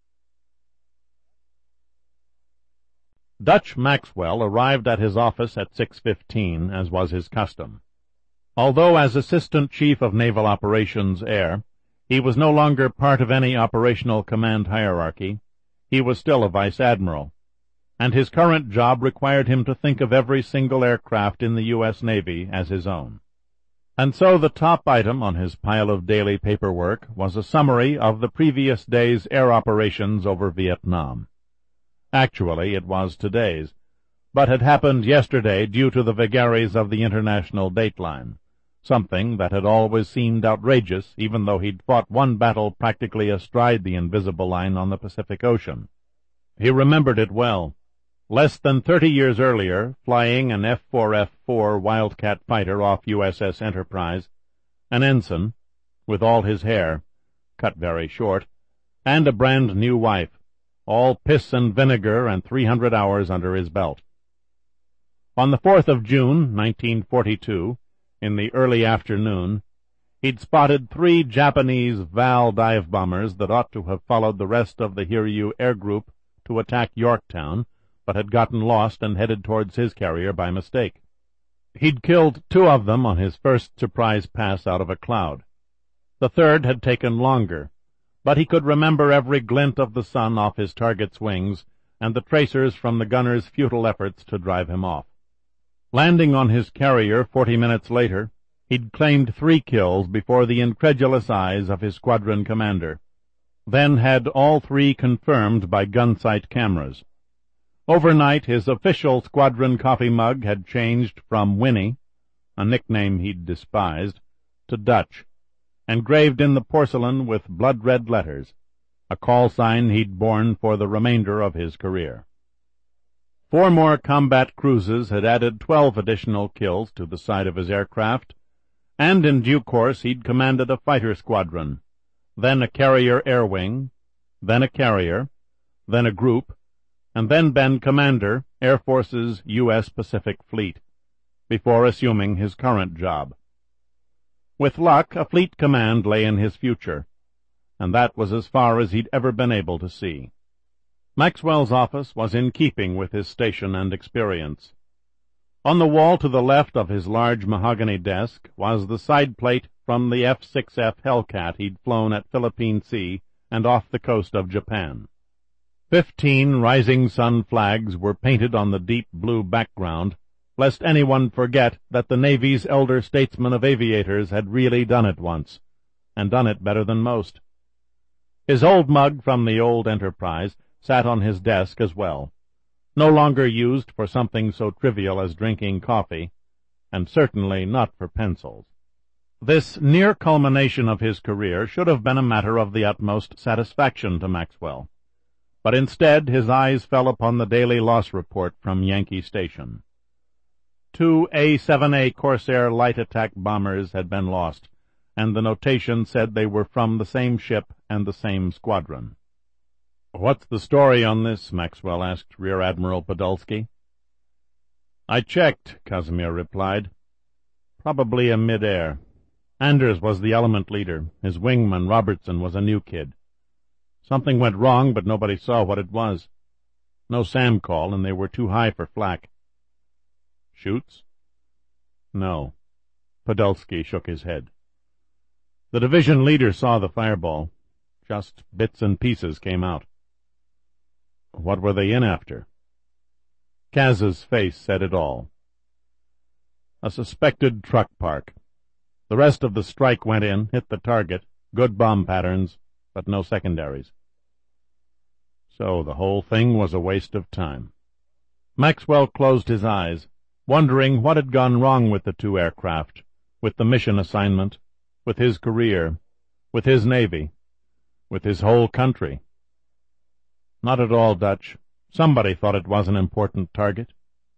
Dutch Maxwell arrived at his office at 6:15, as was his custom. Although as Assistant Chief of Naval Operations Air, he was no longer part of any operational command hierarchy, he was still a Vice Admiral, and his current job required him to think of every single aircraft in the U.S. Navy as his own. And so the top item on his pile of daily paperwork was a summary of the previous day's air operations over Vietnam. Actually, it was today's, but had happened yesterday due to the vagaries of the international dateline, something that had always seemed outrageous, even though he'd fought one battle practically astride the invisible line on the Pacific Ocean. He remembered it well. Less than 30 years earlier, flying an F-4F-4 Wildcat fighter off USS Enterprise, an ensign, with all his hair, cut very short, and a brand-new wife, all piss and vinegar and 300 hours under his belt. On the 4th of June, 1942, in the early afternoon, he'd spotted 3 Japanese Val dive bombers that ought to have followed the rest of the Hiryu air group to attack Yorktown, but had gotten lost and headed towards his carrier by mistake. He'd killed 2 of them on his first surprise pass out of a cloud. The third had taken longer, but he could remember every glint of the sun off his target's wings and the tracers from the gunner's futile efforts to drive him off. Landing on his carrier 40 minutes later, he'd claimed 3 kills before the incredulous eyes of his squadron commander, then had all 3 confirmed by gunsight cameras. Overnight, his official squadron coffee mug had changed from Winnie, a nickname he'd despised, to Dutch, engraved in the porcelain with blood-red letters, a call sign he'd borne for the remainder of his career. 4 more combat cruises had added 12 additional kills to the side of his aircraft, and in due course he'd commanded a fighter squadron, then a carrier air wing, then a carrier, then a group, and then been Commander, Air Force's U.S. Pacific Fleet, before assuming his current job. With luck, a fleet command lay in his future, and that was as far as he'd ever been able to see. Maxwell's office was in keeping with his station and experience. On the wall to the left of his large mahogany desk was the side plate from the F-6F Hellcat he'd flown at Philippine Sea and off the coast of Japan. 15 rising sun flags were painted on the deep blue background, lest anyone forget that the Navy's elder statesman of aviators had really done it once, and done it better than most. His old mug from the old Enterprise sat on his desk as well, no longer used for something so trivial as drinking coffee, and certainly not for pencils. This near culmination of his career should have been a matter of the utmost satisfaction to Maxwell, but instead his eyes fell upon the daily loss report from Yankee Station. 2 A-7A Corsair light attack bombers had been lost, and the notation said they were from the same ship and the same squadron. "What's the story on this?" Maxwell asked Rear Admiral Podolsky. "I checked," Casimir replied. "Probably a mid-air. Anders was the element leader. His wingman, Robertson, was a new kid. Something went wrong, but nobody saw what it was. No SAM call, and they were too high for flak." "Shoots?" "No." Podolsky shook his head. "The division leader saw the fireball. Just bits and pieces came out." "What were they in after?" Kaz's face said it all. "A suspected truck park. The rest of the strike went in, hit the target, Good bomb patterns, but no secondaries. So the whole thing was a waste of time. Maxwell closed his eyes, wondering what had gone wrong with the two aircraft, with the mission assignment, with his career, with his Navy, with his whole country. Not at all, Dutch. Somebody thought it was an important target.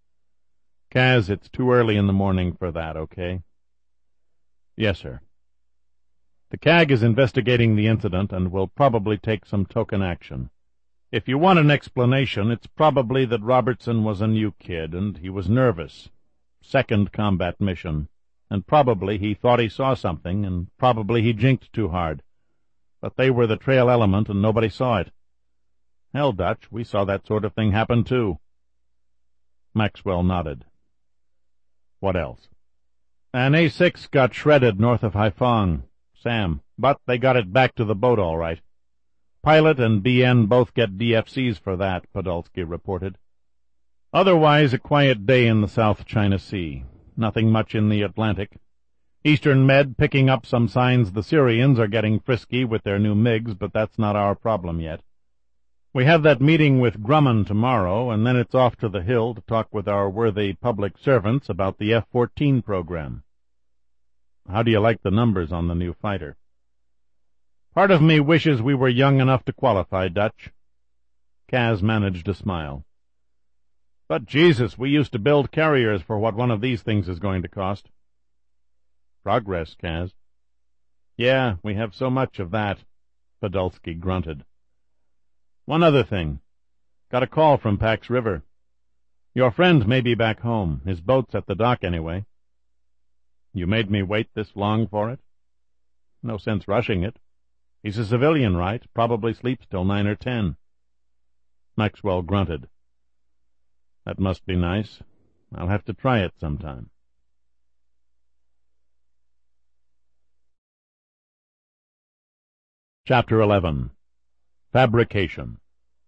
Kaz, it's too early in the morning for that, okay? Yes, sir. The CAG is investigating the incident and will probably take some token action. If you want an explanation, it's probably that Robertson was a new kid, and he was nervous. Second combat mission. And probably he thought he saw something, and probably he jinked too hard. But they were the trail element, and nobody saw it. Hell, Dutch, we saw that sort of thing happen, too. Maxwell nodded. What else? An A6 got shredded north of Haiphong, Sam, but they got it back to the boat all right. Pilot and BN both get DFCs for that, Podolsky reported. Otherwise, a quiet day in the South China Sea. Nothing much in the Atlantic. Eastern Med picking up some signs the Syrians are getting frisky with their new MiGs, but that's not our problem yet. We have that meeting with Grumman tomorrow, and then it's off to the Hill to talk with our worthy public servants about the F-14 program. How do you like the numbers on the new fighter? Part of me wishes we were young enough to qualify, Dutch. Kaz managed a smile. But Jesus, we used to build carriers for what one of these things is going to cost. Progress, Kaz. Yeah, we have so much of that, Podolsky grunted. One other thing. Got a call from Pax River. Your friend may be back home. His boat's at the dock anyway. You made me wait this long for it? No sense rushing it. He's a civilian, right? Probably sleeps till 9 or 10. Maxwell grunted. That must be nice. I'll have to try it sometime. Chapter 11. Fabrication.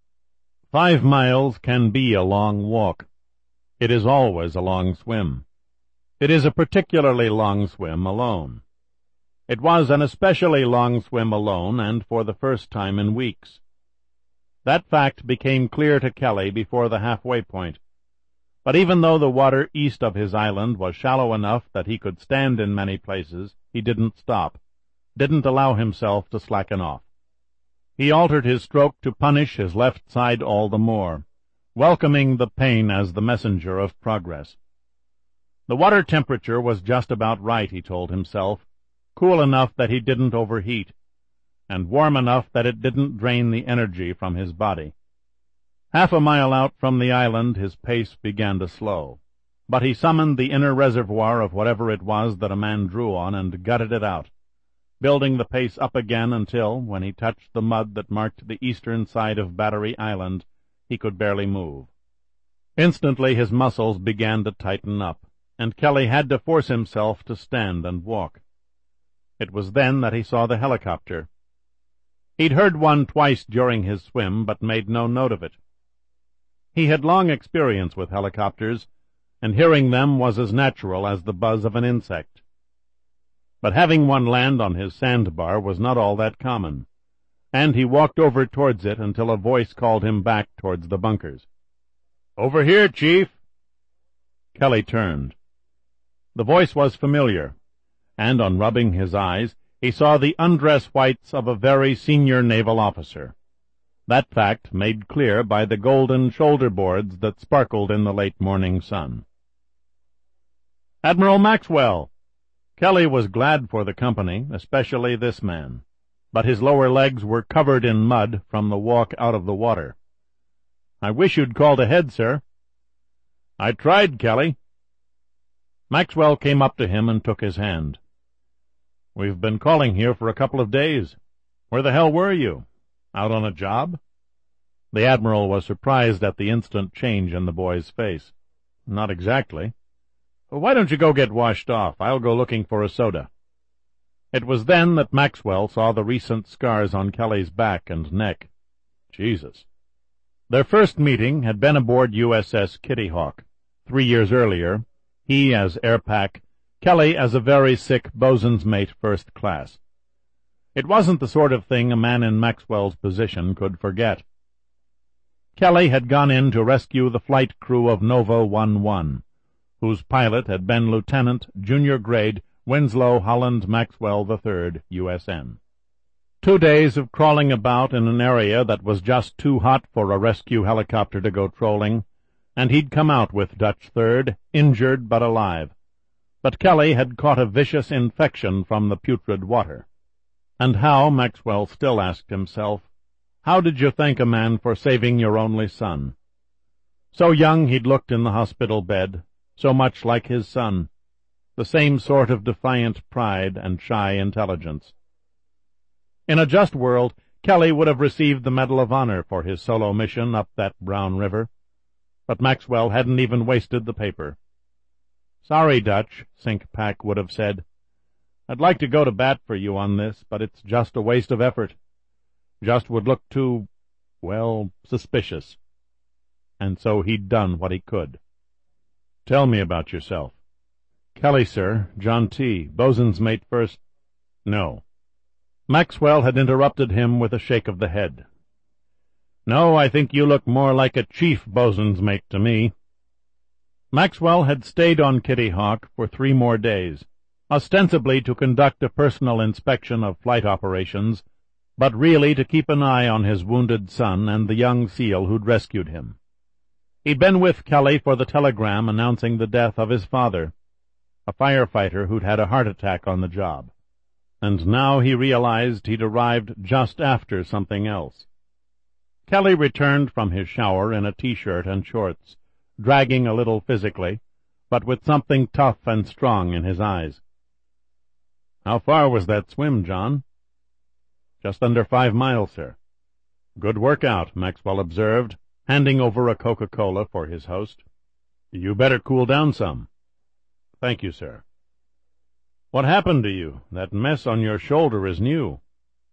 5 miles can be a long walk. It is always a long swim. It is a particularly long swim alone. It was an especially long swim alone, and for the first time in weeks. That fact became clear to Kelly before the halfway point. But even though the water east of his island was shallow enough that he could stand in many places, he didn't stop, didn't allow himself to slacken off. He altered his stroke to punish his left side all the more, welcoming the pain as the messenger of progress. The water temperature was just about right, he told himself, cool enough that he didn't overheat, and warm enough that it didn't drain the energy from his body. Half a mile out from the island his pace began to slow, but he summoned the inner reservoir of whatever it was that a man drew on and gutted it out, building the pace up again until, when he touched the mud that marked the eastern side of Battery Island, he could barely move. Instantly his muscles began to tighten up, and Kelly had to force himself to stand and walk. It was then that he saw the helicopter. He'd heard one twice during his swim, but made no note of it. He had long experience with helicopters, and hearing them was as natural as the buzz of an insect. But having one land on his sandbar was not all that common, and he walked over towards it until a voice called him back towards the bunkers. "Over here, Chief!" Kelly turned. The voice was familiar, and on rubbing his eyes, he saw the undress whites of a very senior naval officer. That fact made clear by the golden shoulder-boards that sparkled in the late morning sun. "Admiral Maxwell!" Kelly was glad for the company, especially this man, but his lower legs were covered in mud from the walk out of the water. "I wish you'd called ahead, sir." "I tried, Kelly." Maxwell came up to him and took his hand. "We've been calling here for a couple of days. Where the hell were you? Out on a job?" The Admiral was surprised at the instant change in the boy's face. "Not exactly." "Why don't you go get washed off? I'll go looking for a soda." It was then that Maxwell saw the recent scars on Kelly's back and neck. Jesus. Their first meeting had been aboard USS Kitty Hawk. 3 years earlier, he as air pack, Kelly as a very sick bosun's mate first class. It wasn't the sort of thing a man in Maxwell's position could forget. Kelly had gone in to rescue the flight crew of Nova 11, whose pilot had been Lieutenant, junior grade, Winslow Holland Maxwell III, USN. 2 days of crawling about in an area that was just too hot for a rescue helicopter to go trolling, and he'd come out with Dutch Third, injured but alive. But Kelly had caught a vicious infection from the putrid water. And how, Maxwell still asked himself, how did you thank a man for saving your only son? So young he'd looked in the hospital bed, so much like his son, the same sort of defiant pride and shy intelligence. In a just world, Kelly would have received the Medal of Honor for his solo mission up that brown river, but Maxwell hadn't even wasted the paper. "Sorry, Dutch," Cinque-Pack would have said. "I'd like to go to bat for you on this, but it's just a waste of effort. Just would look too, well, suspicious." And so he'd done what he could. "Tell me about yourself." "Kelly, sir. John T. Bosun's mate first—" "No." Maxwell had interrupted him with a shake of the head. "No, I think you look more like a chief bosun's mate to me." Maxwell had stayed on Kitty Hawk for 3 more days, ostensibly to conduct a personal inspection of flight operations, but really to keep an eye on his wounded son and the young SEAL who'd rescued him. He'd been with Kelly for the telegram announcing the death of his father, a firefighter who'd had a heart attack on the job. And now he realized he'd arrived just after something else. Kelly returned from his shower in a T-shirt and shorts, dragging a little physically, but with something tough and strong in his eyes. "How far was that swim, John?" "Just under 5 miles, sir." "Good workout," Maxwell observed, handing over a Coca-Cola for his host. "You better cool down some." "Thank you, sir." "What happened to you? That mess on your shoulder is new."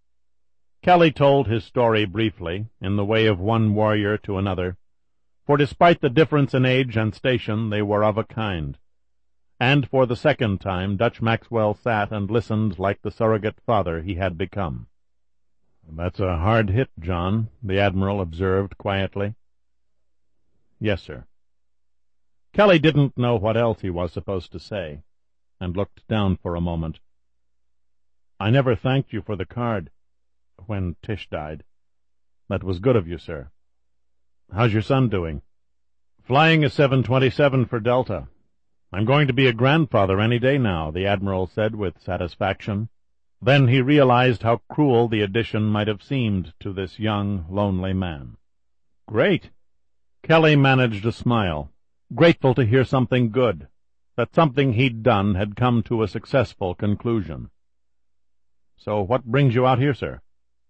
Kelly told his story briefly, in the way of one warrior to another, for despite the difference in age and station, they were of a kind. And for the second time, Dutch Maxwell sat and listened like the surrogate father he had become. "That's a hard hit, John," the Admiral observed quietly. "Yes, sir." Kelly didn't know what else he was supposed to say, and looked down for a moment. "I never thanked you for the card when Tish died. That was good of you, sir. How's your son doing?" "Flying a 727 for Delta. I'm going to be a grandfather any day now," the Admiral said with satisfaction. Then he realized how cruel the addition might have seemed to this young, lonely man. "Great." Kelly managed a smile, grateful to hear something good, that something he'd done had come to a successful conclusion. "So what brings you out here, sir?"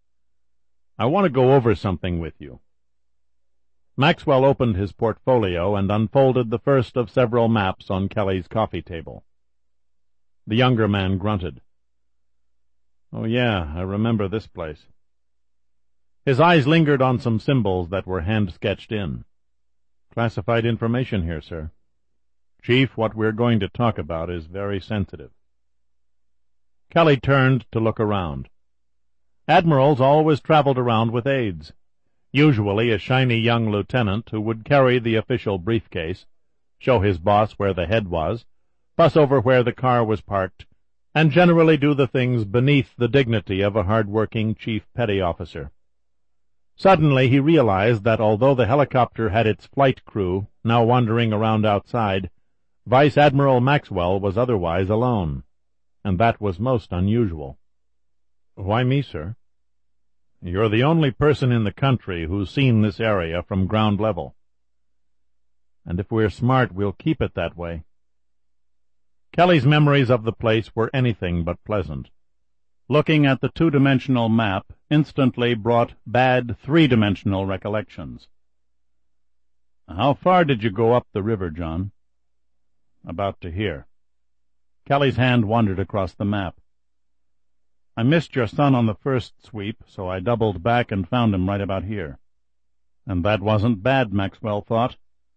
"I want to go over something with you." Maxwell opened his portfolio and unfolded the first of several maps on Kelly's coffee table. The younger man grunted. "Oh, yeah, I remember this place." His eyes lingered on some symbols that were hand-sketched in. "Classified information here, sir. Chief, what we're going to talk about is very sensitive." Kelly turned to look around. Admirals always traveled around with aides, usually a shiny young lieutenant who would carry the official briefcase, show his boss where the head was, fuss over where the car was parked, and generally do the things beneath the dignity of a hard-working chief petty officer. Suddenly he realized that although the helicopter had its flight crew now wandering around outside, Vice Admiral Maxwell was otherwise alone, and that was most unusual. "Why me, sir?" "You're the only person in the country who's seen this area from ground level. And if we're smart, we'll keep it that way." Kelly's memories of the place were anything but pleasant. Looking at the 2-dimensional map instantly brought bad 3-dimensional recollections. "How far did you go up the river, John?" "About to here." Kelly's hand wandered across the map. "I missed your son on the first sweep, so I doubled back and found him right about here." And that wasn't bad, Maxwell thought,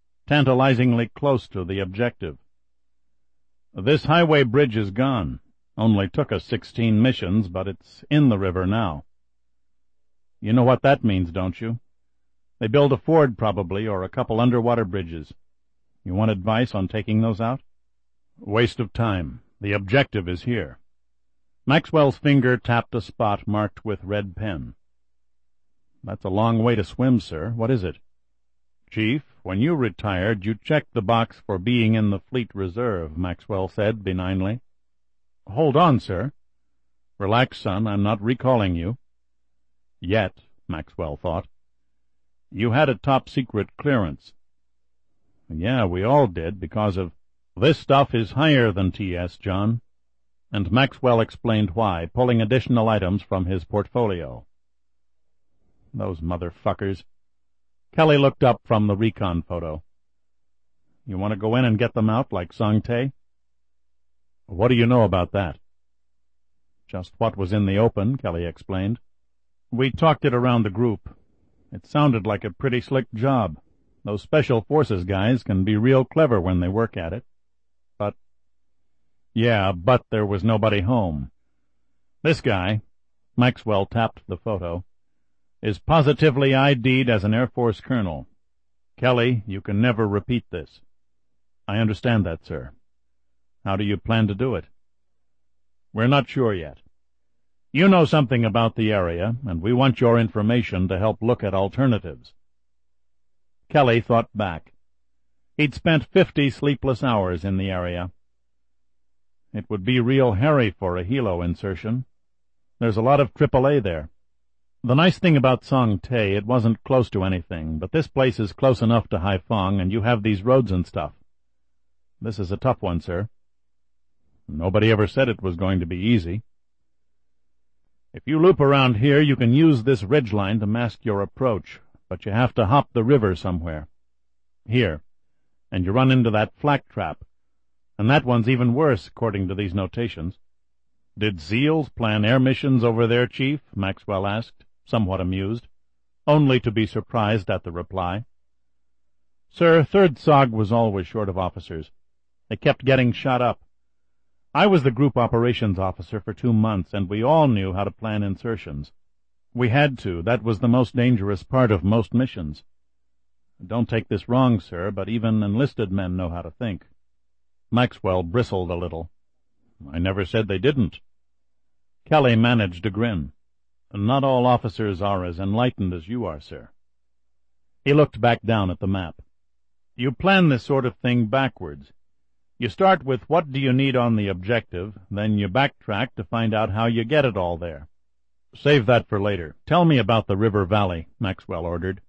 tantalizingly close to the objective. "This highway bridge is gone. Only took us 16 missions, but it's in the river now. You know what that means, don't you? They build a ford, probably, or a couple underwater bridges. You want advice on taking those out? Waste of time. The objective is here. Maxwell's finger tapped a spot marked with red pen. That's a long way to swim, sir. What is it? Chief, when you retired, you checked the box for being in the Fleet Reserve, Maxwell said benignly. Hold on, sir. Relax, son. I'm not recalling you. Yet, Maxwell thought. You had a top-secret clearance. Yeah, we all did, because of... This stuff is higher than TS, John. And Maxwell explained why, pulling additional items from his portfolio. Those motherfuckers. Kelly looked up from the recon photo. You want to go in and get them out like Song Tae? What do you know about that? Just what was in the open, Kelly explained. We talked it around the group. It sounded like a pretty slick job. Those Special Forces guys can be real clever when they work at it. But there was nobody home. This guy, Maxwell tapped the photo, is positively ID'd as an Air Force colonel. Kelly, you can never repeat this. I understand that, sir. How do you plan to do it? We're not sure yet. You know something about the area, and we want your information to help look at alternatives. Kelly thought back. He'd spent 50 sleepless hours in the area. It would be real hairy for a helo insertion. There's a lot of AAA there. The nice thing about Song Tae, it wasn't close to anything, but this place is close enough to Haiphong, and you have these roads and stuff. This is a tough one, sir. Nobody ever said it was going to be easy. If you loop around here, you can use this ridgeline to mask your approach, but you have to hop the river somewhere. Here. And you run into that flak trap. And that one's even worse, according to these notations. Did SEALs plan air missions over there, Chief? Maxwell asked, somewhat amused, only to be surprised at the reply. Sir, 3rd SOG was always short of officers. They kept getting shot up. I was the group operations officer for 2 months, and we all knew how to plan insertions. We had to. That was the most dangerous part of most missions. Don't take this wrong, sir, but even enlisted men know how to think. Maxwell bristled a little. I never said they didn't. Kelly managed a grin. Not all officers are as enlightened as you are, sir. He looked back down at the map. You plan this sort of thing backwards. You start with what do you need on the objective, then you backtrack to find out how you get it all there. Save that for later. Tell me about the river valley, Maxwell ordered.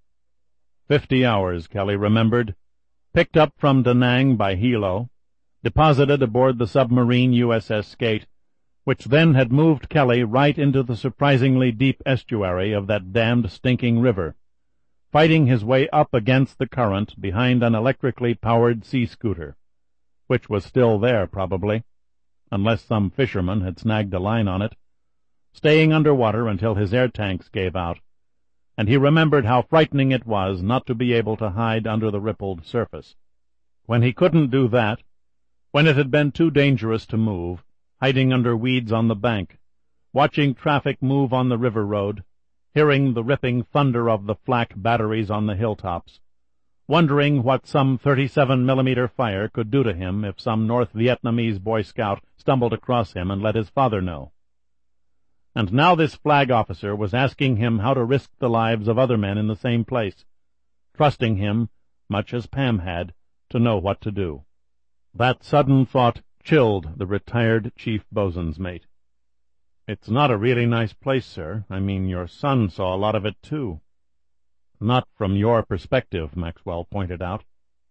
50 hours, Kelly remembered. Picked up from Da Nang by helo, deposited aboard the submarine USS Skate, which then had moved Kelly right into the surprisingly deep estuary of that damned stinking river, fighting his way up against the current behind an electrically powered sea scooter, which was still there, probably, unless some fisherman had snagged a line on it, staying underwater until his air tanks gave out, and he remembered how frightening it was not to be able to hide under the rippled surface. When he couldn't do that, when it had been too dangerous to move, hiding under weeds on the bank, watching traffic move on the river road, hearing the ripping thunder of the flak batteries on the hilltops, wondering what some 37mm fire could do to him if some North Vietnamese Boy Scout stumbled across him and let his father know. And now this flag officer was asking him how to risk the lives of other men in the same place, trusting him, much as Pam had, to know what to do. That sudden thought chilled the retired chief bosun's mate. It's not a really nice place, sir. I mean, your son saw a lot of it, too. Not from your perspective, Maxwell pointed out.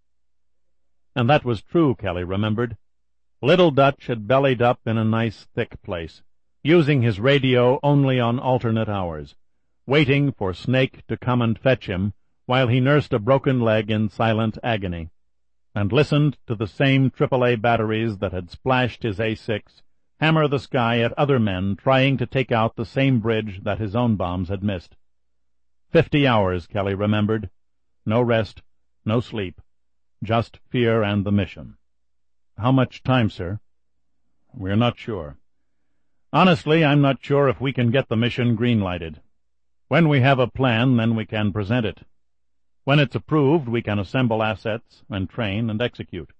And that was true, Kelly remembered. Little Dutch had bellied up in a nice, thick place, using his radio only on alternate hours, waiting for Snake to come and fetch him while he nursed a broken leg in silent agony, and listened to the same AAA batteries that had splashed his A6 hammer the sky at other men trying to take out the same bridge that his own bombs had missed. 50 hours, Kelly remembered. No rest, no sleep, just fear and the mission. How much time, sir? We're not sure. Honestly, I'm not sure if we can get the mission green-lighted. When we have a plan, then we can present it. When it's approved, we can assemble assets and train and execute.